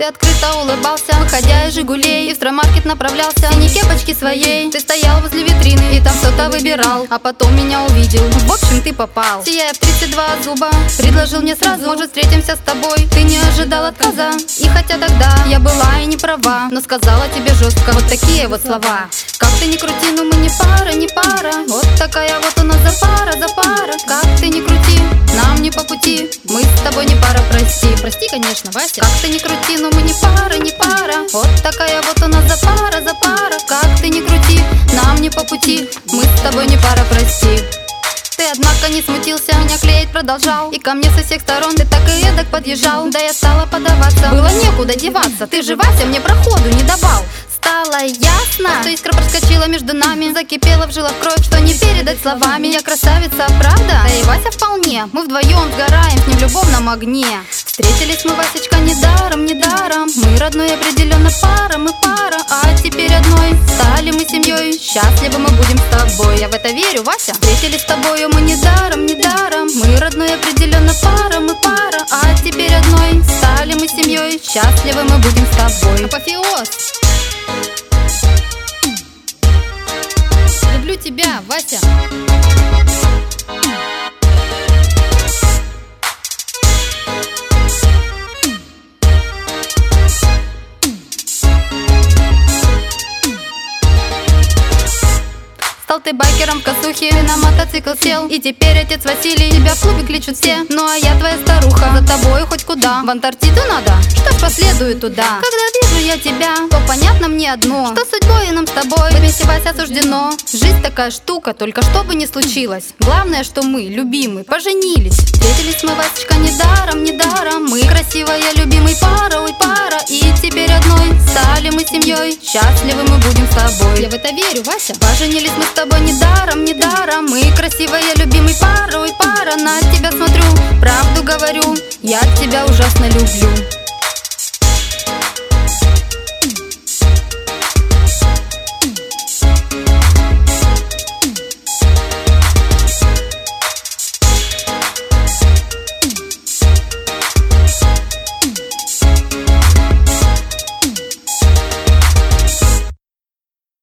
Ты открыто улыбался, выходя из Жигулей, и в строймаркет направлялся в синей кепочке своей. Ты стоял возле витрины и там что-то выбирал, а потом меня увидел, в общем ты попал. Сияя в 32 зуба, предложил мне сразу: может, встретимся с тобой? Ты не ожидал отказа, и хотя тогда я была и не права, но сказала тебе жестко вот такие вот слова: как ты ни крути, но мы не пара, не пара. Вот такая вот у нас запара, запара. Как ты ни крути, нам не по пути, мы с тобой не пара, прости. Прости, конечно, Вася. Как ты ни крути, но мы не пара, не пара. Вот такая вот у нас запара, запара. Как ты ни крути, нам не по пути, мы с тобой не пара, прости. Ты, однако, не смутился, меня клеить продолжал, и ко мне со всех сторон ты так и эдак подъезжал. Да я стала подаваться, было некуда деваться. Ты же, Вася, мне проходу не давал. Стало ясно, что искра проскочила между нами, закипела в жилах кровь, что не передать словами. Я красавица, правда? Да и Вася вполне. Мы вдвоем сгораем с ним в любовном огне. Встретились мы, Васечка, недаром, недаром. Мы родной определенно пара, мы пара. А теперь одной стали мы семьей. Счастливы мы будем с тобой. Я в это верю, Вася. Встретились с тобою мы недаром, недаром. Мы родной определенно пара, мы пара. А теперь одной стали мы семьей. Счастливы мы будем с тобой. Апофеоз. Люблю тебя, Вася. Стал ты байкером в косухе, на мотоцикл сел, и теперь отец Василий тебя в клубе кличут все. Ну а я твоя старуха, за тобой хоть куда. В Антарктиду надо? Что ж, последую туда. Когда вижу я тебя, то понятно мне одно: что судьбой нам с тобой вместе, Вася, суждено. Жизнь такая штука, только что бы ни случилось, главное, что мы, любимые, поженились. Встретились мы, Васечка, недаром, недаром. Мы красивая, любимый пара, ой, пара. И теперь одной стали мы семьей. Счастливы мы будем с тобой. Я в это верю, Вася. Поженились мы с тобой недаром, недаром. Мы красивая, любимый пара, ой, пара. На тебя смотрю, правду говорю, я тебя ужасно люблю.